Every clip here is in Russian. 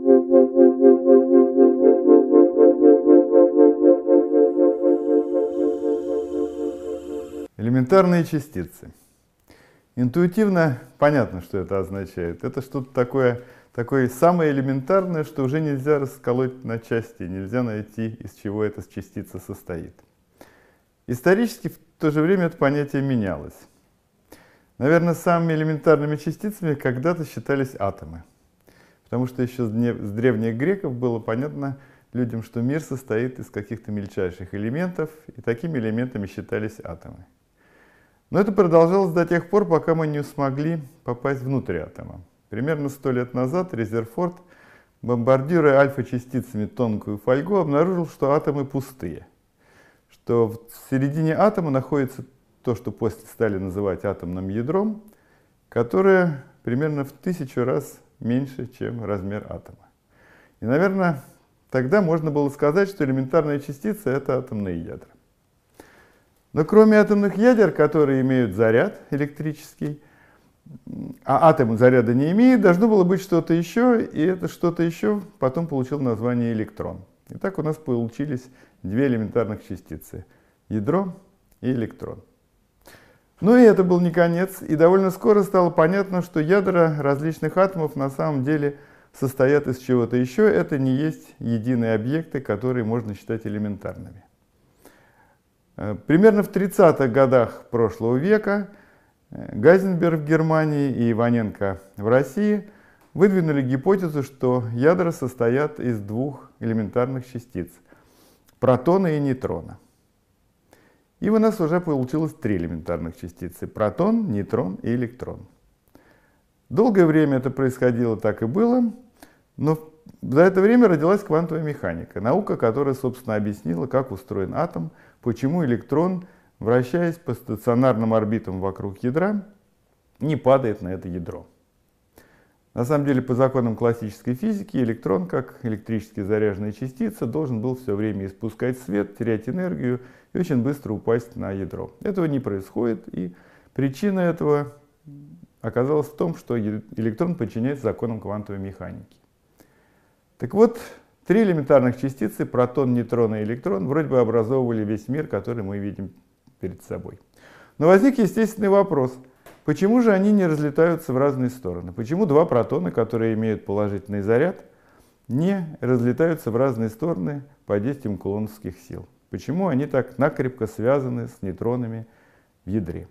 Элементарные частицы. Интуитивно понятно, что это означает. Это что-то такое самое элементарное, что уже нельзя расколоть на части, нельзя найти, из чего эта частица состоит. Исторически в то же время это понятие менялось. Наверное, самыми элементарными частицами когда-то считались атомы. Потому что еще с древних греков было понятно людям, что мир состоит из каких-то мельчайших элементов, и такими элементами считались атомы. Но это продолжалось до тех пор, пока мы не смогли попасть внутрь атома. Примерно 100 лет назад Резерфорд, бомбардируя альфа-частицами тонкую фольгу, обнаружил, что атомы пустые. Что в середине атома находится то, что после стали называть атомным ядром, которое примерно в 1000 раз меньше, чем размер атома. И, наверное, тогда можно было сказать, что элементарные частицы — это атомные ядра. Но кроме атомных ядер, которые имеют заряд электрический, а атомы заряда не имеют, должно было быть что-то еще, и это что-то еще потом получило название электрон. И так у нас получились две элементарных частицы — ядро и электрон. Но и это был не конец, и довольно скоро стало понятно, что ядра различных атомов на самом деле состоят из чего-то еще, это не есть единые объекты, которые можно считать элементарными. Примерно в 30-х годах прошлого века Гайзенберг в Германии и Иваненко в России выдвинули гипотезу, что ядра состоят из двух элементарных частиц — протона и нейтрона. И у нас уже получилось три элементарных частицы — протон, нейтрон и электрон. Долгое время это происходило, так и было, но за это время родилась квантовая механика, наука, которая, собственно, объяснила, как устроен атом, почему электрон, вращаясь по стационарным орбитам вокруг ядра, не падает на это ядро. На самом деле, по законам классической физики, электрон, как электрически заряженная частица, должен был все время испускать свет, терять энергию и очень быстро упасть на ядро. Этого не происходит, и причина этого оказалась в том, что электрон подчиняется законам квантовой механики. Так вот, три элементарных частицы — протон, нейтрон и электрон — вроде бы образовывали весь мир, который мы видим перед собой. Но возник естественный вопрос: почему же они не разлетаются в разные стороны? Почему два протона, которые имеют положительный заряд, не разлетаются в разные стороны под действием кулоновских сил? Почему они так накрепко связаны с нейтронами в ядре?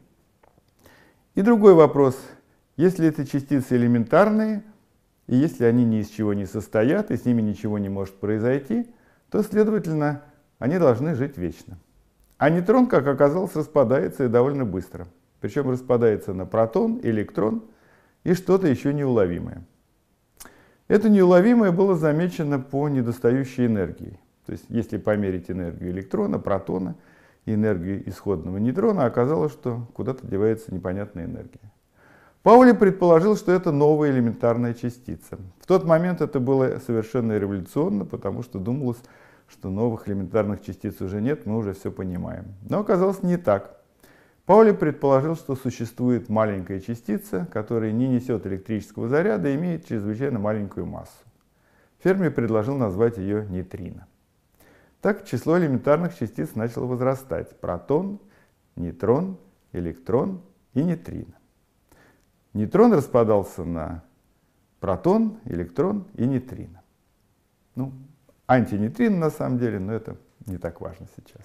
И другой вопрос: если эти частицы элементарные, и если они ни из чего не состоят, и с ними ничего не может произойти, то, следовательно, они должны жить вечно. А нейтрон, как оказалось, распадается и довольно быстро. Причем распадается на протон, электрон и что-то еще неуловимое. Это неуловимое было замечено по недостающей энергии. То есть, если померить энергию электрона, протона и энергию исходного нейтрона, оказалось, что куда-то девается непонятная энергия. Паули предположил, что это новая элементарная частица. В тот момент это было совершенно революционно, потому что думалось, что новых элементарных частиц уже нет, мы уже все понимаем. Но оказалось не так. Паули предположил, что существует маленькая частица, которая не несет электрического заряда и имеет чрезвычайно маленькую массу. Ферми предложил назвать ее нейтрино. Так число элементарных частиц начало возрастать: протон, нейтрон, электрон и нейтрино. Нейтрон распадался на протон, электрон и нейтрино. Ну, антинейтрино на самом деле, но это не так важно сейчас.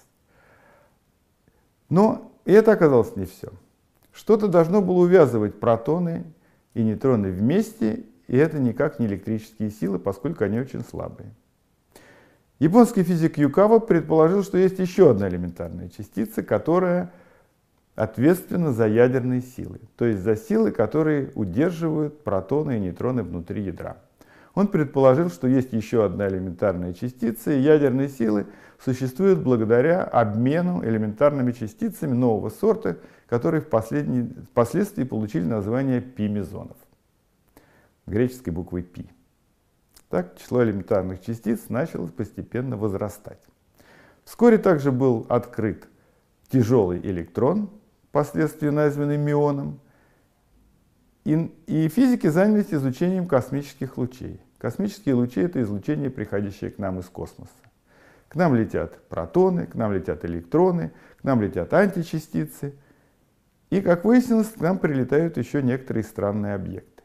Но и это оказалось не все. Что-то должно было увязывать протоны и нейтроны вместе, и это никак не электрические силы, поскольку они очень слабые. Японский физик Юкава предположил, что есть еще одна элементарная частица, которая ответственна за ядерные силы, то есть за силы, которые удерживают протоны и нейтроны внутри ядра. Он предположил, что есть еще одна элементарная частица, и ядерные силы существуют благодаря обмену элементарными частицами нового сорта, которые впоследствии получили название пи-мезонов, греческой буквой π. Так число элементарных частиц начало постепенно возрастать. Вскоре также был открыт тяжелый электрон, впоследствии названный мионом, и физики занялись изучением космических лучей. Космические лучи – это излучение, приходящее к нам из космоса. К нам летят протоны, к нам летят электроны, к нам летят античастицы. И, как выяснилось, к нам прилетают еще некоторые странные объекты.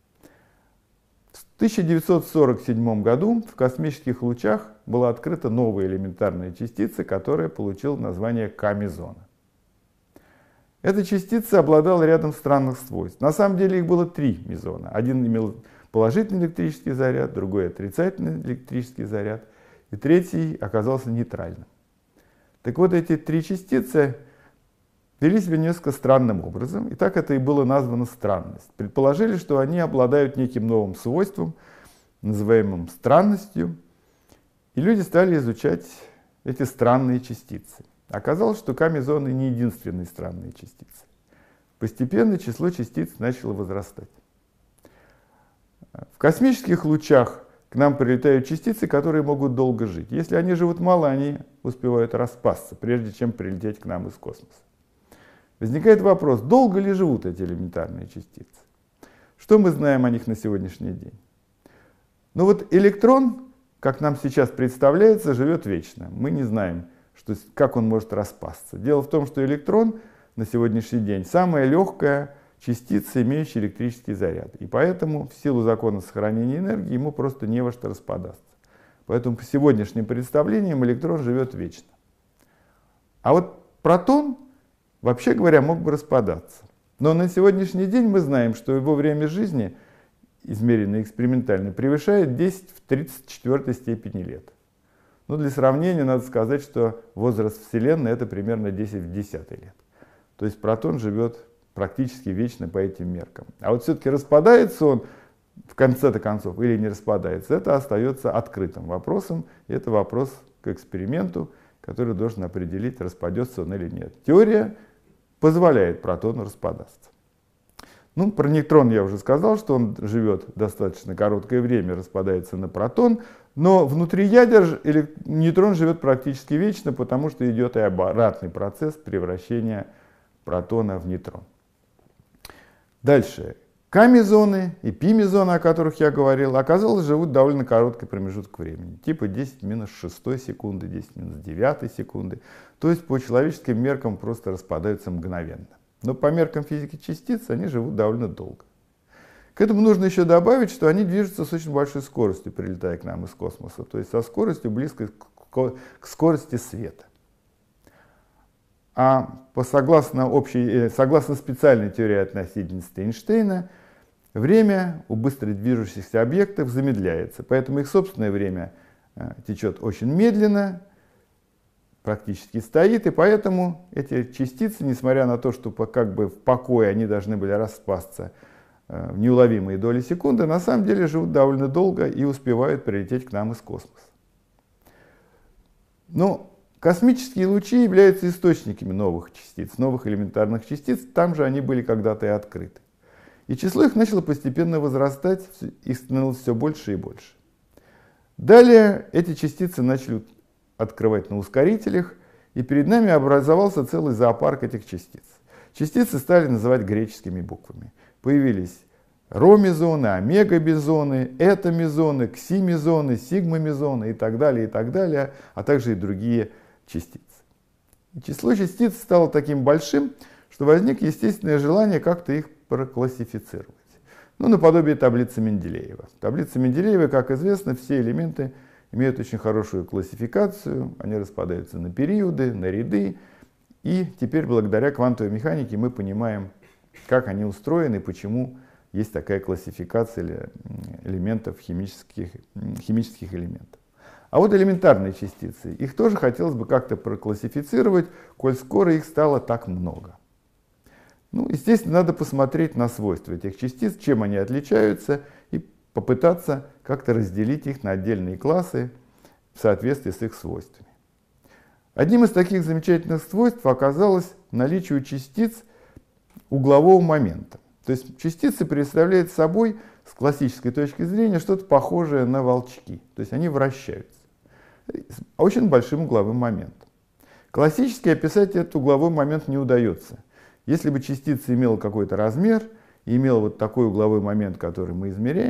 В 1947 году в космических лучах была открыта новая элементарная частица, которая получила название К-мезона. Эта частица обладала рядом странных свойств. На самом деле их было 3 мезона. Один имел положительный электрический заряд, другой отрицательный электрический заряд, и третий оказался нейтральным. Так вот, эти 3 частицы вели себя несколько странным образом, и так это и было названо странность. Предположили, что они обладают неким новым свойством, называемым странностью, и люди стали изучать эти странные частицы. Оказалось, что К-мезоны не единственные странные частицы. Постепенно число частиц начало возрастать. В космических лучах к нам прилетают частицы, которые могут долго жить. Если они живут мало, они успевают распасться, прежде чем прилететь к нам из космоса. Возникает вопрос, долго ли живут эти элементарные частицы? Что мы знаем о них на сегодняшний день? Ну вот электрон, как нам сейчас представляется, живет вечно. Мы не знаем, как он может распасться. Дело в том, что электрон на сегодняшний день самая легкая частица, имеющая электрический заряд. И поэтому в силу закона сохранения энергии ему просто не во что распадаться. Поэтому по сегодняшним представлениям электрон живет вечно. А вот протон, вообще говоря, мог бы распадаться. Но на сегодняшний день мы знаем, что его время жизни, измеренное экспериментально, превышает 10 в 34 степени лет. Ну, для сравнения надо сказать, что возраст Вселенной это примерно 10 в 10 лет. То есть протон живет практически вечно по этим меркам. А вот все-таки распадается он в конце-то концов или не распадается, это остается открытым вопросом. И это вопрос к эксперименту, который должен определить, распадется он или нет. Теория позволяет протону распадаться. Ну, про нейтрон я уже сказал, что он живет достаточно короткое время, распадается на протон, но внутри ядер нейтрон живет практически вечно, потому что идет и обратный процесс превращения протона в нейтрон. Дальше. К-мезоны и пи-мезоны, о которых я говорил, оказалось, живут довольно короткий промежуток времени, типа 10 минус 6 секунды, 10 минус 9 секунды. То есть по человеческим меркам просто распадаются мгновенно. Но по меркам физики частиц они живут довольно долго. К этому нужно еще добавить, что они движутся с очень большой скоростью, прилетая к нам из космоса, то есть со скоростью близкой к скорости света. А согласно специальной теории относительности Эйнштейна, время у быстро движущихся объектов замедляется, поэтому их собственное время течет очень медленно, практически стоит, и поэтому эти частицы, несмотря на то, что как бы в покое они должны были распасться в неуловимые доли секунды, на самом деле живут довольно долго и успевают прилететь к нам из космоса. Но космические лучи являются источниками новых частиц, новых элементарных частиц, там же они были когда-то и открыты. И число их начало постепенно возрастать, их становилось все больше и больше. Далее эти частицы начали открывать на ускорителях, и перед нами образовался целый зоопарк этих частиц. Частицы стали называть греческими буквами. Появились ро-мезоны, омега-мезоны, эта-мезоны, кси-мезоны, сигма-мезоны и так далее, а также и другие частицы. И число частиц стало таким большим, что возникло естественное желание как-то их проклассифицировать. Ну, наподобие таблицы Менделеева. Таблица Менделеева, как известно, все элементы имеют очень хорошую классификацию, они распадаются на периоды, на ряды, и теперь благодаря квантовой механике мы понимаем, как они устроены, почему есть такая классификация элементов, химических элементов. А вот элементарные частицы, их тоже хотелось бы как-то проклассифицировать, коль скоро их стало так много. Ну, естественно, надо посмотреть на свойства этих частиц, чем они отличаются, и попытаться как-то разделить их на отдельные классы в соответствии с их свойствами. Одним из таких замечательных свойств оказалось наличие у частиц углового момента. То есть частицы представляют собой с классической точки зрения что-то похожее на волчки. То есть они вращаются с очень большим угловым моментом. Классически описать этот угловой момент не удается. Если бы частица имела какой-то размер и имела вот такой угловой момент, который мы измеряем,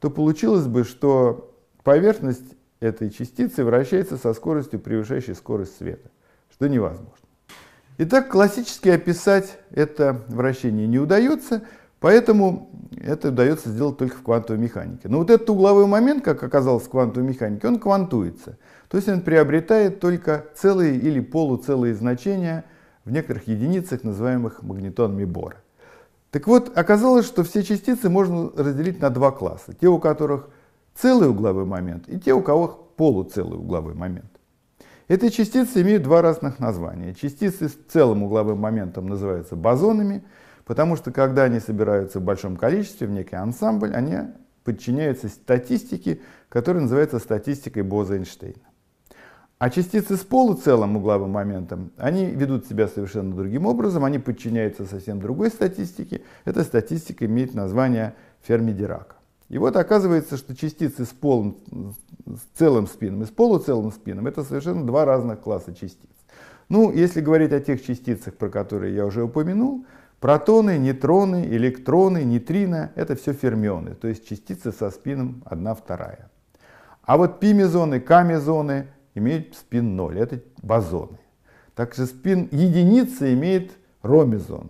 то получилось бы, что поверхность этой частицы вращается со скоростью, превышающей скорость света, что невозможно. Итак, классически описать это вращение не удается, поэтому это удается сделать только в квантовой механике. Но вот этот угловой момент, как оказалось в квантовой механике, он квантуется. То есть он приобретает только целые или полуцелые значения в некоторых единицах, называемых магнитонами Бора. Так вот, оказалось, что все частицы можно разделить на два класса. Те, у которых целый угловой момент, и те, у кого полуцелый угловой момент. Эти частицы имеют два разных названия. Частицы с целым угловым моментом называются бозонами, потому что когда они собираются в большом количестве, в некий ансамбль, они подчиняются статистике, которая называется статистикой Боза-Эйнштейна. А частицы с полуцелым угловым моментом, они ведут себя совершенно другим образом, они подчиняются совсем другой статистике. Эта статистика имеет название Ферми-Дирака. И вот оказывается, что частицы с целым спином и с полуцелым спином — это совершенно два разных класса частиц. Ну, если говорить о тех частицах, про которые я уже упомянул, протоны, нейтроны, электроны, нейтрино — это все фермионы, то есть частицы со спином 1/2. А вот пи-мезоны, к-мезоны имеют спин 0, это бозоны. Также спин единицы имеет ро-мезон.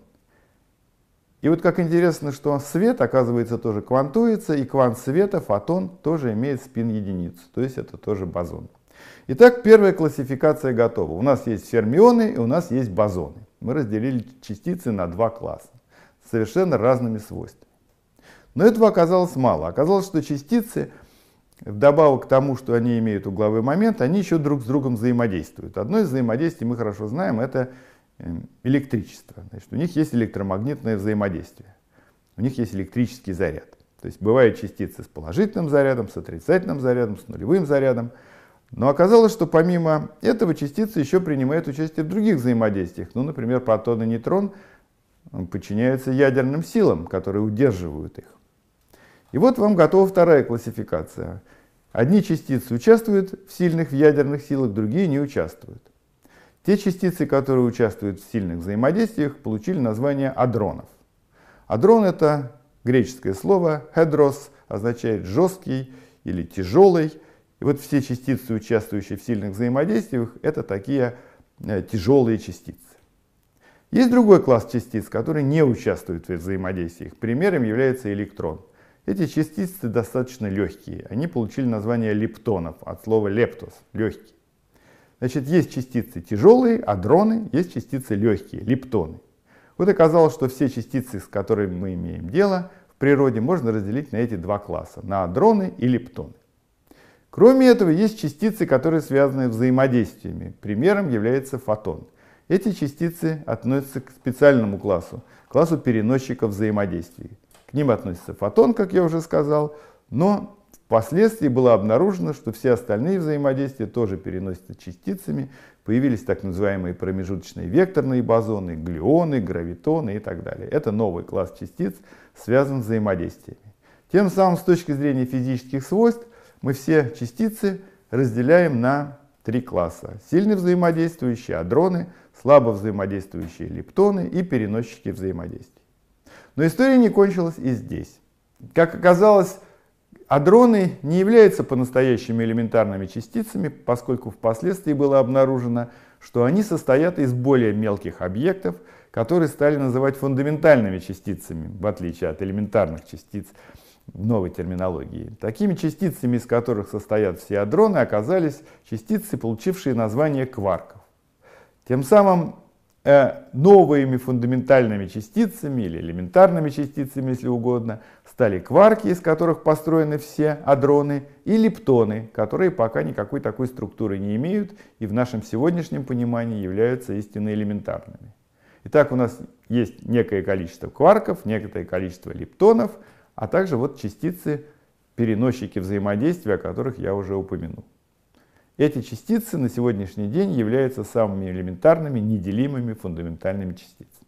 И вот как интересно, что свет, оказывается, тоже квантуется, и квант света, фотон, тоже имеет спин единицу, то есть это тоже бозон. Итак, первая классификация готова. У нас есть фермионы и у нас есть бозоны. Мы разделили частицы на два класса с совершенно разными свойствами. Но этого оказалось мало. Оказалось, что частицы, вдобавок к тому, что они имеют угловой момент, они еще друг с другом взаимодействуют. Одно из взаимодействий мы хорошо знаем — это электричество. Значит, у них есть электромагнитное взаимодействие, у них есть электрический заряд. То есть бывают частицы с положительным зарядом, с отрицательным зарядом, с нулевым зарядом. Но оказалось, что помимо этого частицы еще принимают участие в других взаимодействиях. Ну, например, протон и нейтрон подчиняются ядерным силам, которые удерживают их. И вот вам готова вторая классификация. Одни частицы участвуют в сильных ядерных силах, другие не участвуют. Те частицы, которые участвуют в сильных взаимодействиях, получили название адронов. Адрон — это греческое слово, хедрос означает жесткий или тяжелый. И вот все частицы, участвующие в сильных взаимодействиях, это такие тяжелые частицы. Есть другой класс частиц, которые не участвуют в взаимодействиях. Примером является электрон. Эти частицы достаточно легкие. Они получили название лептонов от слова лептос — легкий. Значит, есть частицы тяжелые, адроны, есть частицы легкие, лептоны. Вот оказалось, что все частицы, с которыми мы имеем дело в природе, можно разделить на эти два класса, на адроны и лептоны. Кроме этого, есть частицы, которые связаны взаимодействиями. Примером является фотон. Эти частицы относятся к специальному классу переносчиков взаимодействий. К ним относится фотон, как я уже сказал, но впоследствии было обнаружено, что все остальные взаимодействия тоже переносятся частицами. Появились так называемые промежуточные векторные бозоны, глюоны, гравитоны и так далее. Это новый класс частиц, связан с взаимодействиями. Тем самым, с точки зрения физических свойств, мы все частицы разделяем на три класса. Сильно взаимодействующие адроны, слабо взаимодействующие лептоны и переносчики взаимодействий. Но история не кончилась и здесь. Как оказалось, адроны не являются по-настоящему элементарными частицами, поскольку впоследствии было обнаружено, что они состоят из более мелких объектов, которые стали называть фундаментальными частицами, в отличие от элементарных частиц в новой терминологии. Такими частицами, из которых состоят все адроны, оказались частицы, получившие название кварков. Тем самым новыми фундаментальными частицами или элементарными частицами, если угодно, стали кварки, из которых построены все адроны, и лептоны, которые пока никакой такой структуры не имеют и в нашем сегодняшнем понимании являются истинно элементарными. Итак, у нас есть некое количество кварков, некоторое количество лептонов, а также вот частицы, переносчики взаимодействия, о которых я уже упомянул. Эти частицы на сегодняшний день являются самыми элементарными, неделимыми фундаментальными частицами.